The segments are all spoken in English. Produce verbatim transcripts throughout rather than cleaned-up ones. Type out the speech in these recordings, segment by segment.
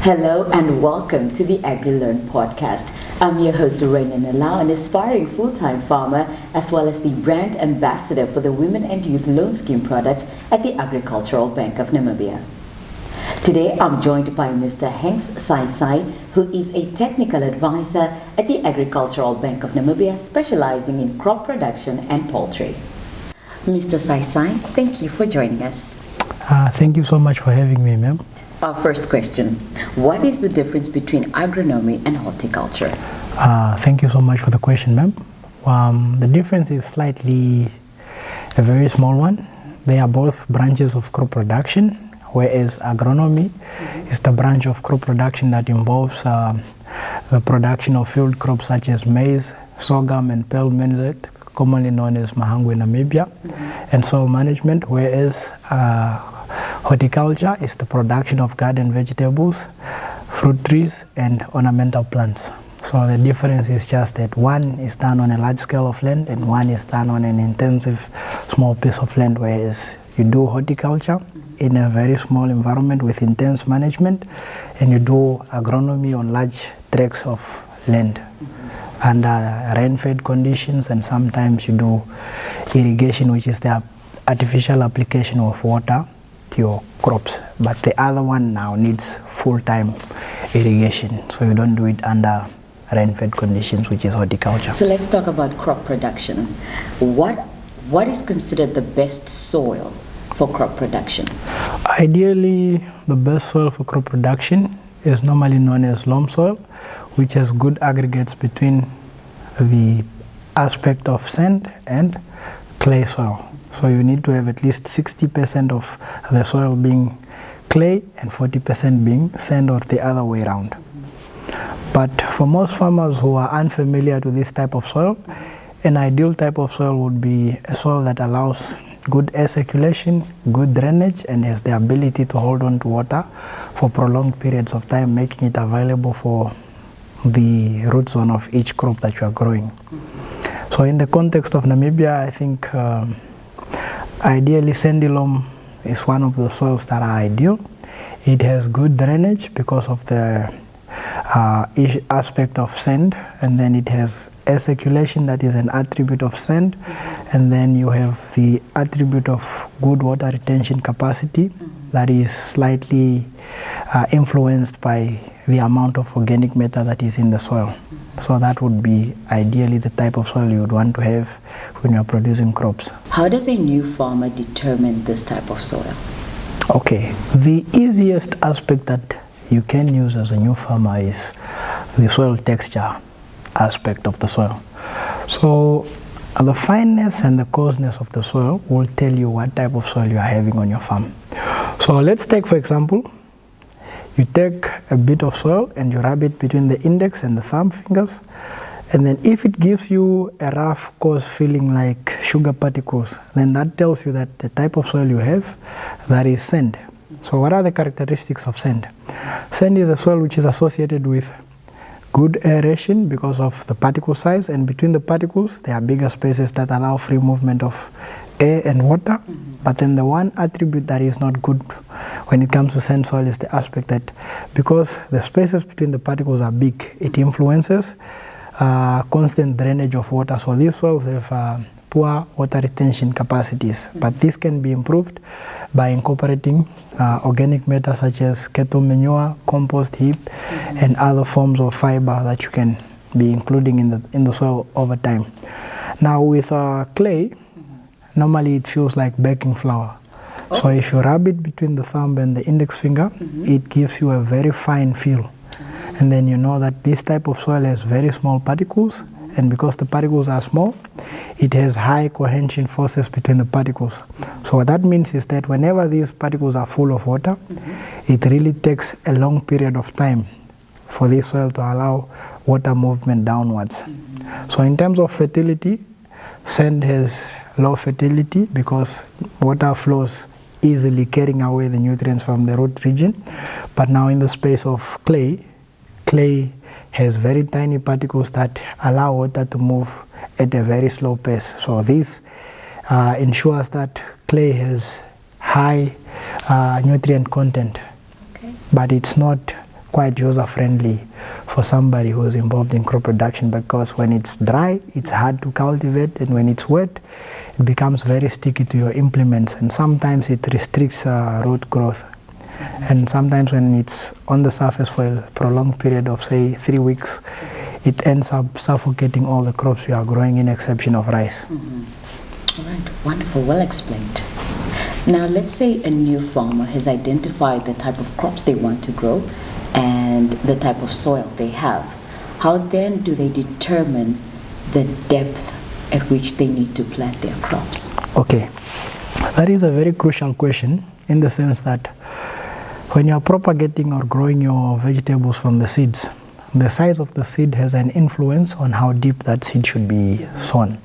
Hello and welcome to the AgriLearn podcast. I'm your host, Raina Nalau, an aspiring full-time farmer as well as the brand ambassador for the Women and Youth Loan Scheme product at the Agricultural Bank of Namibia. Today, I'm joined by Mister Hanks Saisai, who is a technical advisor at the Agricultural Bank of Namibia, specializing in crop production and poultry. Mister Saisai, thank you for joining us. Uh, thank you so much for having me, ma'am. Our first question, what is the difference between agronomy and horticulture? Uh, thank you so much for the question, ma'am. Um, the difference is slightly a very small one. They are both branches of crop production, whereas agronomy mm-hmm. is the branch of crop production that involves uh, the production of field crops such as maize, sorghum, and pearl millet, commonly known as mahangu in Namibia, mm-hmm. and soil management, whereas uh, horticulture is the production of garden vegetables, fruit trees, and ornamental plants. So the difference is just that one is done on a large scale of land and one is done on an intensive small piece of land, whereas you do horticulture in a very small environment with intense management, and you do agronomy on large tracts of land under rain-fed conditions, and sometimes you do irrigation, which is the artificial application of water to your crops. But the other one now needs full-time irrigation, so you don't do it under rain-fed conditions, which is horticulture. So let's talk about crop production. What what is considered the best soil for crop production? Ideally, the best soil for crop production is normally known as loam soil, which has good aggregates between the aspect of sand and clay soil. So you need to have at least sixty percent of the soil being clay and forty percent being sand, or the other way around. But for most farmers who are unfamiliar to this type of soil, an ideal type of soil would be a soil that allows good air circulation, good drainage, and has the ability to hold on to water for prolonged periods of time, making it available for the root zone of each crop that you are growing. So in the context of Namibia, I think um, ideally sandy loam is one of the soils that are ideal. It has good drainage because of the uh, aspect of sand, and then it has air circulation, that is an attribute of sand, mm-hmm. and then you have the attribute of good water retention capacity, mm-hmm. that is slightly uh, influenced by the amount of organic matter that is in the soil. Mm-hmm. So that would be ideally the type of soil you would want to have when you're producing crops. How does a new farmer determine this type of soil? Okay, the easiest aspect that you can use as a new farmer is the soil texture aspect of the soil. So uh, the fineness and the coarseness of the soil will tell you what type of soil you are having on your farm. So let's take, for example, you take a bit of soil and you rub it between the index and the thumb fingers, and then if it gives you a rough, coarse feeling like sugar particles, then that tells you that the type of soil you have, that is sand. So what are the characteristics of sand? Sand is a soil which is associated with good aeration because of the particle size, and between the particles there are bigger spaces that allow free movement of air and water. Mm-hmm. But then the one attribute that is not good when it comes to sand soil is the aspect that because the spaces between the particles are big, it influences uh, constant drainage of water. So these soils have uh, poor water retention capacities, mm-hmm. but this can be improved by incorporating uh, organic matter such as cattle manure, compost heap, mm-hmm. and other forms of fiber that you can be including in the in the soil over time. Now with uh, clay, mm-hmm. normally it feels like baking flour. Oh. So if you rub it between the thumb and the index finger, mm-hmm. it gives you a very fine feel. Mm-hmm. And then you know that this type of soil has very small particles, mm-hmm. and because the particles are small, it has high cohesion forces between the particles. So what that means is that whenever these particles are full of water, mm-hmm. it really takes a long period of time for this soil to allow water movement downwards. Mm-hmm. So in terms of fertility, sand has low fertility because water flows easily, carrying away the nutrients from the root region. But now in the space of clay, clay has very tiny particles that allow water to move at a very slow pace. So this uh, ensures that clay has high uh, nutrient content, okay. but it's not quite user-friendly for somebody who is involved in crop production, because when it's dry, it's hard to cultivate, and when it's wet, it becomes very sticky to your implements, and sometimes it restricts uh, root growth. Mm-hmm. And sometimes when it's on the surface for a prolonged period of, say, three weeks, it ends up suffocating all the crops you are growing, in exception of rice. Mm-hmm. All right, wonderful, well explained. Now, let's say a new farmer has identified the type of crops they want to grow and the type of soil they have. How then do they determine the depth at which they need to plant their crops? Okay, that is a very crucial question, in the sense that when you are propagating or growing your vegetables from the seeds, the size of the seed has an influence on how deep that seed should be sown.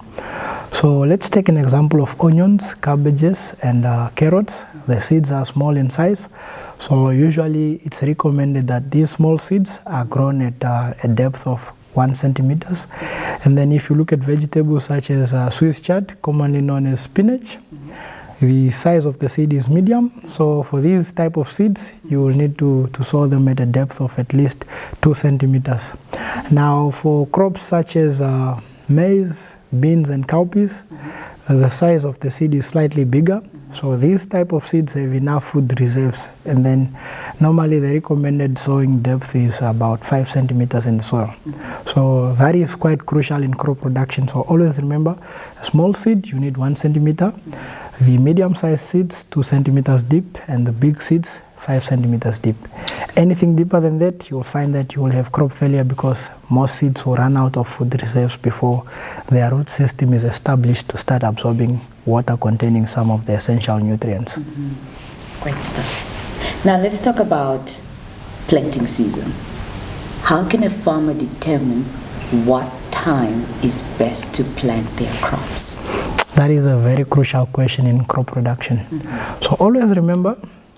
So let's take an example of onions, cabbages, and uh, carrots. The seeds are small in size, so usually it's recommended that these small seeds are grown at uh, a depth of one centimeters. And then if you look at vegetables such as uh, Swiss chard, commonly known as spinach, mm-hmm. the size of the seed is medium. So for these type of seeds, you will need to, to sow them at a depth of at least two centimeters. Now for crops such as uh, maize, beans, and cowpeas, mm-hmm. the size of the seed is slightly bigger. Mm-hmm. So these type of seeds have enough food reserves, and then normally the recommended sowing depth is about five centimeters in the soil. Mm-hmm. So that is quite crucial in crop production. So always remember, a small seed you need one centimeter, mm-hmm. the medium-sized seeds two centimeters deep, and the big seeds five centimeters deep. Anything deeper than that, you will find that you will have crop failure, because most seeds will run out of food reserves before their root system is established to start absorbing water containing some of the essential nutrients. Mm-hmm. Great stuff. Now let's talk about planting season. How can a farmer determine what time is best to plant their crops? That is a very crucial question in crop production. Mm-hmm. So always remember,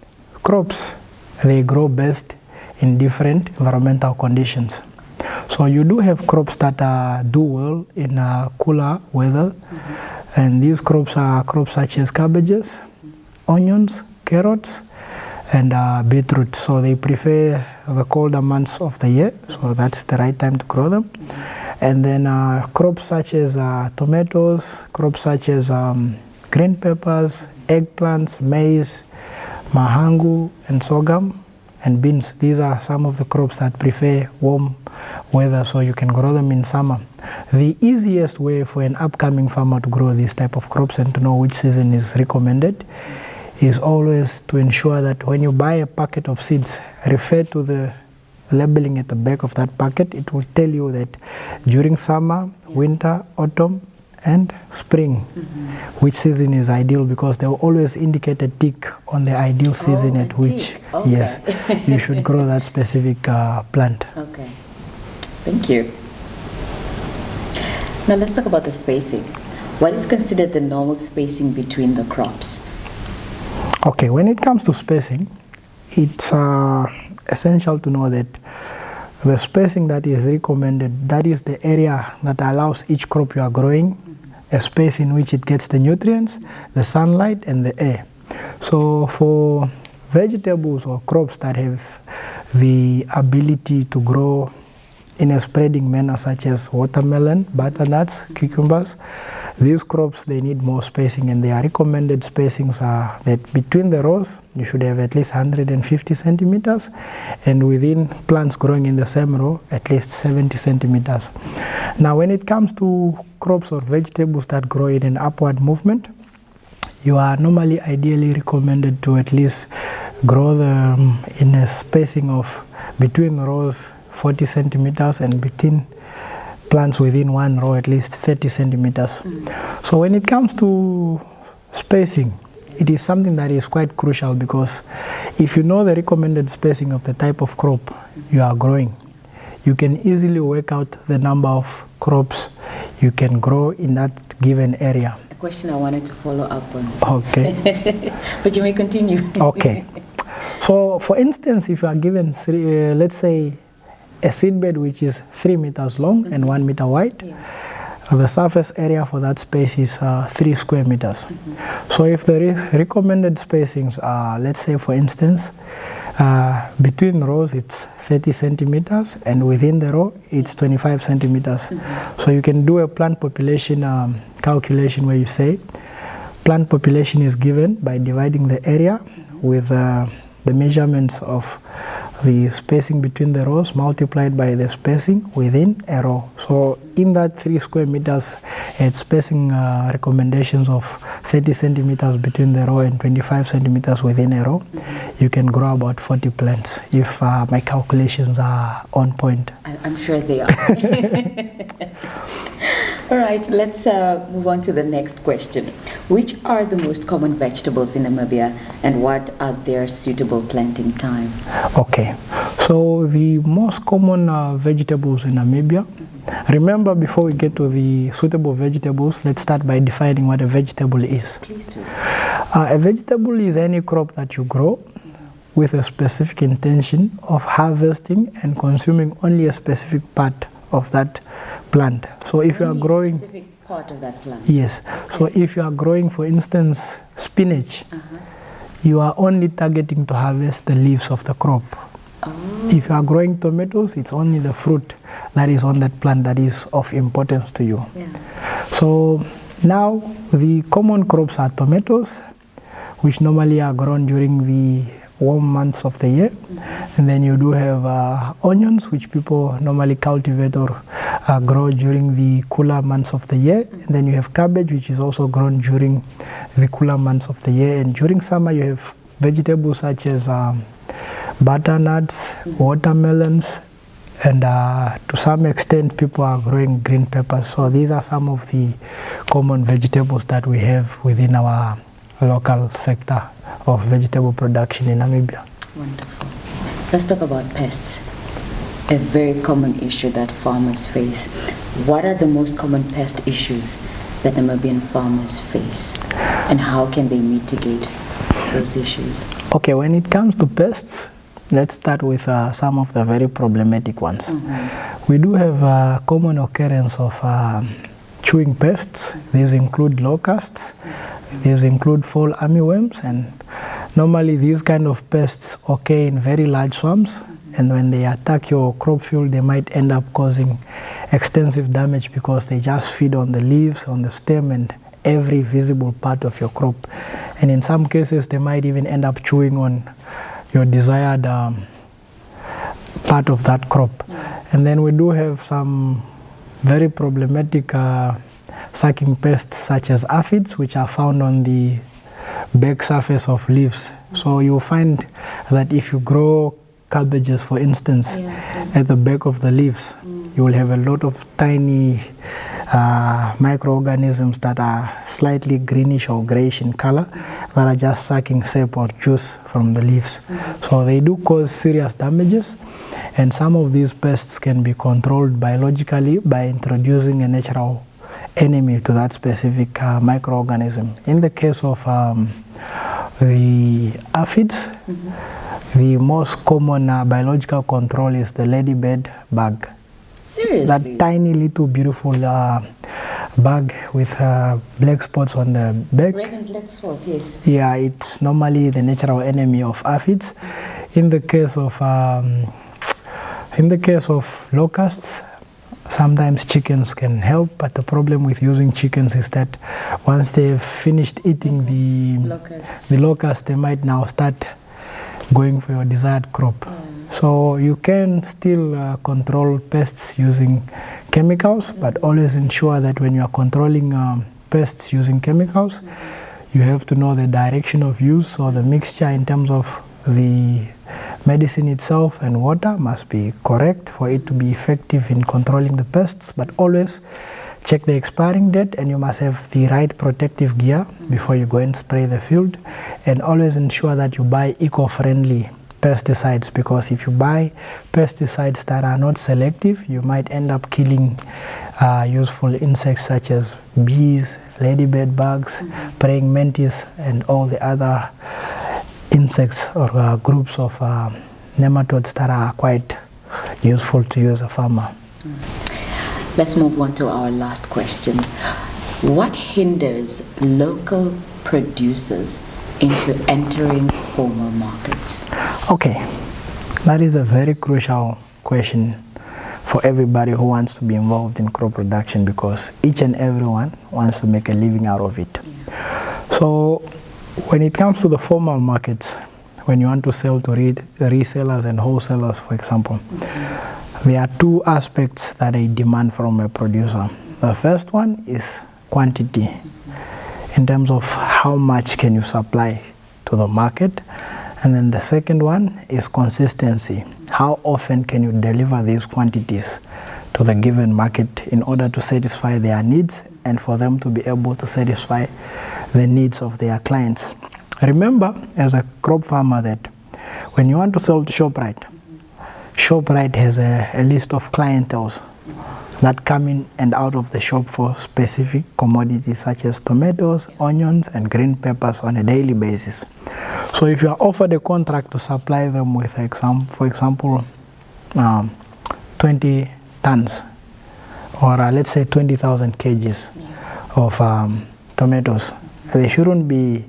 crops, they grow best in different environmental conditions. So you do have crops that uh, do well in uh, cooler weather, mm-hmm. and these crops are crops such as cabbages, mm-hmm. onions, carrots, and uh, beetroot. So they prefer the colder months of the year, so that's the right time to grow them. Mm-hmm. And then uh, crops such as uh, tomatoes, crops such as um, green peppers, eggplants, maize, mahangu, and sorghum, and beans. These are some of the crops that prefer warm weather, so you can grow them in summer. The easiest way for an upcoming farmer to grow these type of crops and to know which season is recommended is always to ensure that when you buy a packet of seeds, refer to the labeling at the back of that packet. It will tell you that during summer, winter, autumn, and spring, mm-hmm. which season is ideal, because they will always indicate a tick on the ideal season oh, at which okay. yes you should grow that specific uh, plant. Okay, thank you. Now let's talk about the spacing. What is considered the normal spacing between the crops? Okay, when it comes to spacing, it's uh, essential to know that the spacing that is recommended, that is the area that allows each crop you are growing a space in which it gets the nutrients, the sunlight, and the air. So for vegetables or crops that have the ability to grow in a spreading manner, such as watermelon, butternuts, cucumbers, these crops, they need more spacing, and their recommended spacings are that between the rows you should have at least one hundred fifty centimeters, and within plants growing in the same row at least seventy centimeters. Now when it comes to crops or vegetables that grow in an upward movement, you are normally ideally recommended to at least grow them in a spacing of between rows forty centimeters, and between plants within one row at least thirty centimeters. Mm. So when it comes to spacing, it is something that is quite crucial, because if you know the recommended spacing of the type of crop you are growing, you can easily work out the number of crops you can grow in that given area. A question I wanted to follow up on. Okay. But you may continue. Okay. So for instance, if you are given three, uh, let's say a seedbed which is three meters long, mm-hmm. and one meter wide, yeah. the surface area for that space is uh, three square meters. Mm-hmm. So if the re recommended spacings are, let's say for instance, Uh, between rows it's thirty centimeters, and within the row it's twenty-five centimeters. Mm-hmm. So you can do a plant population um, calculation where you say plant population is given by dividing the area mm-hmm. with uh, the measurements of the spacing between the rows multiplied by the spacing within a row. So in that three square meters, it's spacing uh, recommendations of thirty centimeters between the row and twenty-five centimeters within a row. Mm-hmm. You can grow about forty plants if uh, my calculations are on point. I, I'm sure they are. All right, let's uh, move on to the next question. Which are the most common vegetables in Namibia, and what are their suitable planting time? Okay, so the most common uh, vegetables in Namibia. Mm-hmm. Remember, before we get to the suitable vegetables, let's start by defining what a vegetable is. Please do. Uh, a vegetable is any crop that you grow mm-hmm. with a specific intention of harvesting and consuming only a specific part of that plant. So if only you are growing a specific part of that plant. Yes. Okay. So if you are growing, for instance, spinach, uh-huh. you are only targeting to harvest the leaves of the crop. Oh. If you are growing tomatoes, it's only the fruit that is on that plant that is of importance to you. Yeah. So now the common crops are tomatoes, which normally are grown during the warm months of the year. Mm-hmm. And then you do have uh, onions, which people normally cultivate or uh, grow during the cooler months of the year. Mm-hmm. And then you have cabbage, which is also grown during the cooler months of the year. And during summer, you have vegetables such as um, butternuts, mm-hmm. watermelons, and uh, to some extent, people are growing green peppers. So these are some of the common vegetables that we have within our local sector of vegetable production in Namibia. Wonderful. Let's talk about pests. A very common issue that farmers face. What are the most common pest issues that Namibian farmers face, and how can they mitigate those issues? Okay, when it comes to pests, let's start with uh, some of the very problematic ones. Mm-hmm. We do have a common occurrence of uh, chewing pests. These include locusts. These include fall armyworms, and normally these kind of pests occur in very large swamps, mm-hmm. and when they attack your crop field, they might end up causing extensive damage because they just feed on the leaves, on the stem, and every visible part of your crop. And in some cases, they might even end up chewing on your desired um, part of that crop. Mm-hmm. And then we do have some very problematic uh, sucking pests such as aphids, which are found on the back surface of leaves. Mm-hmm. So you'll find that if you grow cabbages, for instance, yeah, yeah. at the back of the leaves, mm. you will have a lot of tiny uh, microorganisms that are slightly greenish or grayish in color, mm-hmm. that are just sucking sap or juice from the leaves. Mm-hmm. So they do cause serious damages, and some of these pests can be controlled biologically by introducing a natural enemy to that specific uh, microorganism. In the case of um, the aphids, mm-hmm. the most common uh, biological control is the ladybird bug. Seriously? That tiny little beautiful uh, bug with uh, black spots on the back. Red and black spots, yes. Yeah, it's normally the natural enemy of aphids. Mm-hmm. In the case of um, in the case of locusts, sometimes chickens can help, but the problem with using chickens is that once they've finished eating the locusts, the locusts they might now start going for your desired crop. Mm. So you can still uh, control pests using chemicals, mm. but always ensure that when you are controlling um, pests using chemicals, mm. you have to know the direction of use, or the mixture in terms of the medicine itself and water must be correct for it to be effective in controlling the pests. But always check the expiring date, and you must have the right protective gear before you go and spray the field. And always ensure that you buy eco-friendly pesticides, because if you buy pesticides that are not selective, you might end up killing uh, useful insects such as bees, ladybird bugs, mm-hmm. praying mantis, and all the other insects or uh, groups of uh, nematodes that are quite useful to you as a farmer. Let's move on to our last question. What hinders local producers into entering formal markets? Okay, that is a very crucial question for everybody who wants to be involved in crop production, because each and everyone wants to make a living out of it. Yeah. So when it comes to the formal markets, when you want to sell to re resellers and wholesalers, for example, mm-hmm. there are two aspects that I demand from a producer. The first one is quantity, mm-hmm. in terms of how much can you supply to the market. And then the second one is consistency. How often can you deliver these quantities to the given market in order to satisfy their needs and for them to be able to satisfy the needs of their clients. Remember, as a crop farmer, that when you want to sell to ShopRite, mm-hmm. ShopRite has a, a list of clienteles that come in and out of the shop for specific commodities such as tomatoes, onions, and green peppers on a daily basis. So if you are offered a contract to supply them with, exam for example, um, twenty tons, or uh, let's say twenty thousand kgs yeah. of um, tomatoes, there shouldn't be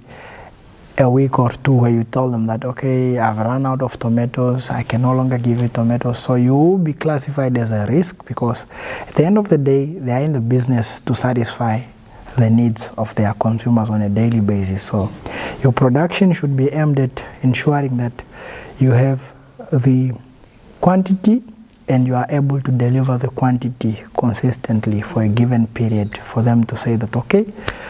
a week or two where you tell them that, okay, I've run out of tomatoes, I can no longer give you tomatoes. So you will be classified as a risk, because at the end of the day, they are in the business to satisfy the needs of their consumers on a daily basis. So your production should be aimed at ensuring that you have the quantity and you are able to deliver the quantity consistently for a given period, for them to say that, okay,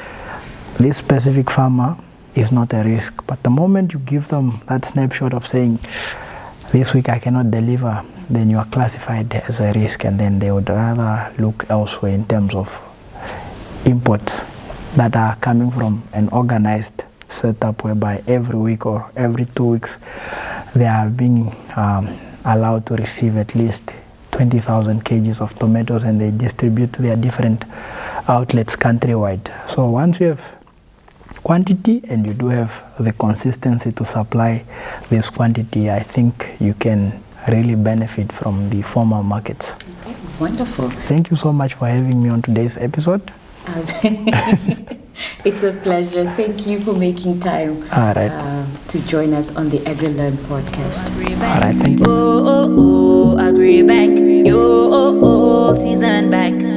this specific farmer is not a risk. But the moment you give them that snapshot of saying, this week I cannot deliver, then you are classified as a risk, and then they would rather look elsewhere in terms of imports that are coming from an organized setup whereby every week or every two weeks they are being um, allowed to receive at least twenty thousand kgs of tomatoes, and they distribute to their different outlets countrywide. So once you have quantity and you do have the consistency to supply this quantity, I think you can really benefit from the formal markets. Okay, wonderful. Thank you so much for having me on today's episode. It's a pleasure. Thank you for making time All right. uh, to join us on the AgriLearn podcast. All right, thank you. Oh, oh, oh, AgriBank. Yo, oh, oh, Season Bank.